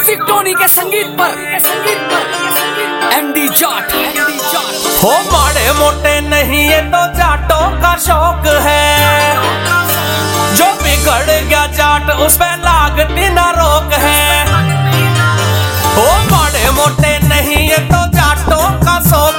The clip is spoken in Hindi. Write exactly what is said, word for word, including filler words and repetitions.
म्यूजिक टोनी के संगीत पर संगीत पर एमडी जाट हो माड़े मोटे नहीं ये तो जाटों का शौक है, जो बिगड़ गया जाट उस पे लागती ना रोक है। हो माड़े मोटे नहीं ये तो जाटों का शौक